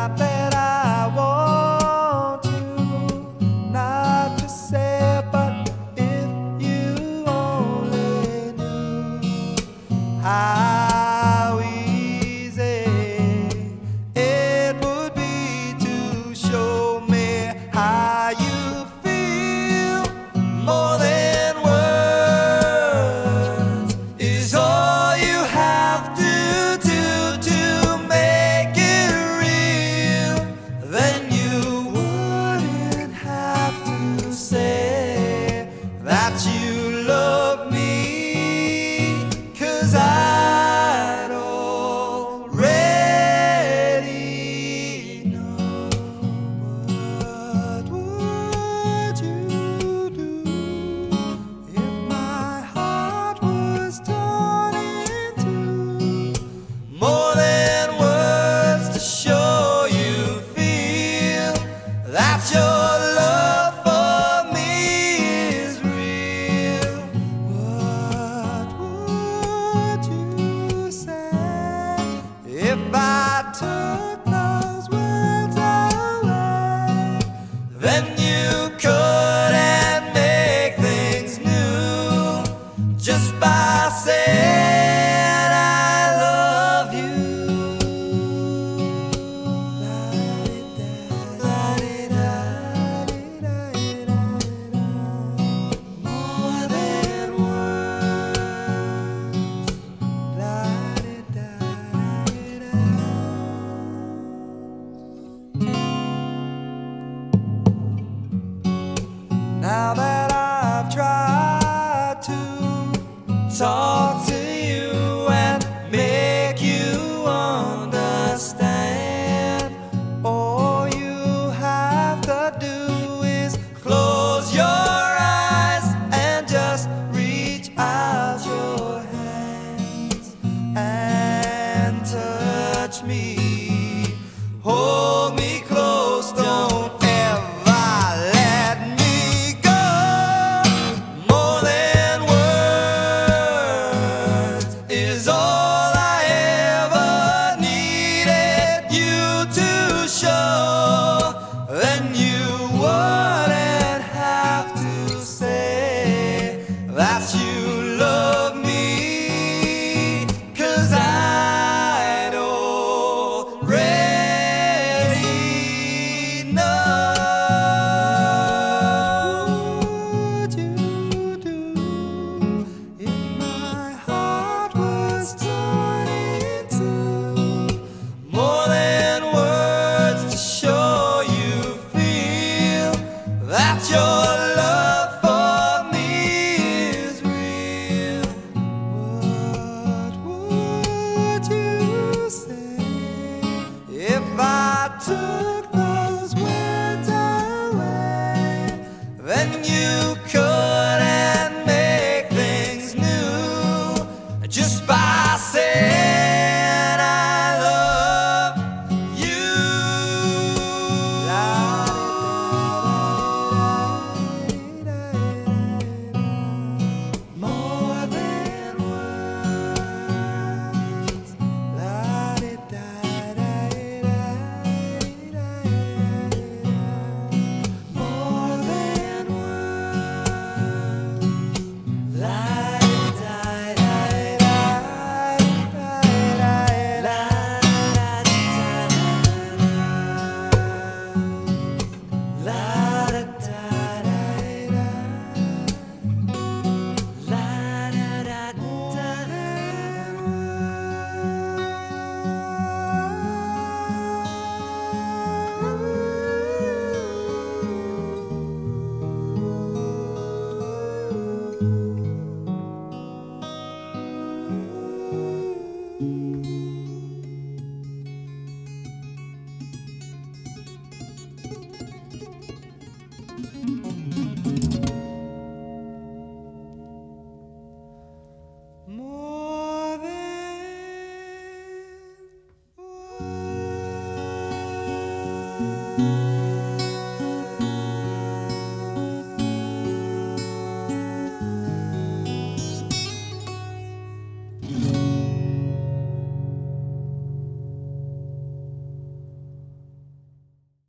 Not that I want to, not to say it, but if you only knew how easy it would be to show me how you feel. More than words is all you have to do to make it real. Then you wouldn't have to say that you love me, 'cause I'd already know. What would you do if my heart was torn in two? More than words to show you feel that your love for me is real. What would you say if I took those words away? Then you couldn't make things new just by saying I love you. More than words. Now that I've tried to talk to you and make you understand, all you have to do is close your eyes and just reach out your hands and touch me.